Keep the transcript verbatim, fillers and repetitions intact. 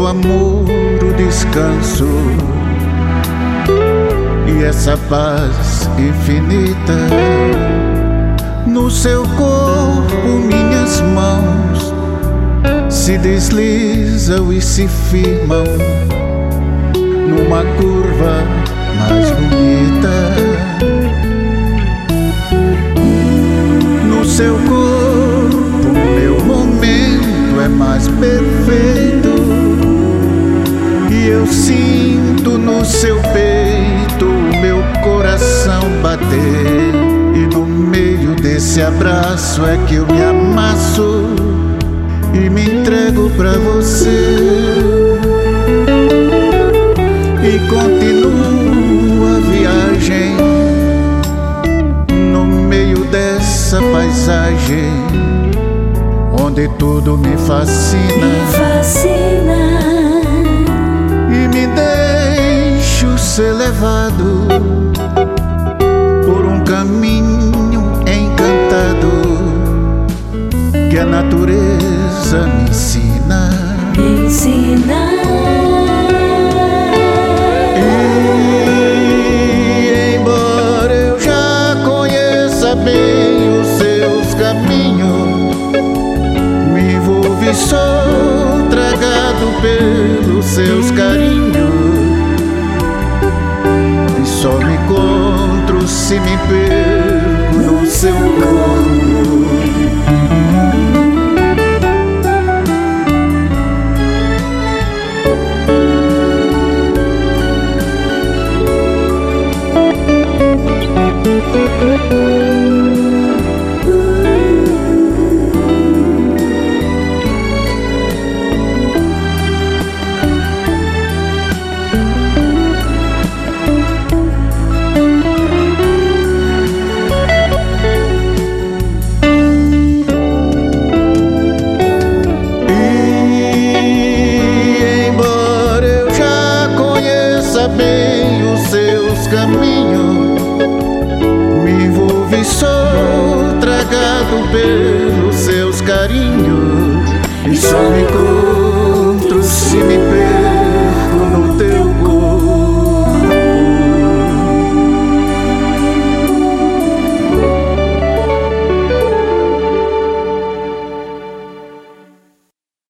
amor o descanso e essa paz infinita. No seu corpo minhas mãos se deslizam e se firmam numa curva mais bonita. No seu corpo meu momento é mais perfeito e eu sinto no seu peito o meu coração bater. E no meio desse abraço é que eu me amasso e me entrego pra você. E continua a viagem no meio dessa paisagem onde tudo me fascina, me fascina. E me deixo ser levado por um caminho encantado que a natureza me ensina, Me ensina. E embora eu já conheça bem os seus caminhos, me envolvo e sou tragado pelos seus carinhos. E só me encontro se me perco no seu corpo. Bem os seus caminhos, me envolvo e sou tragado pelos seus carinhos. E só me encontro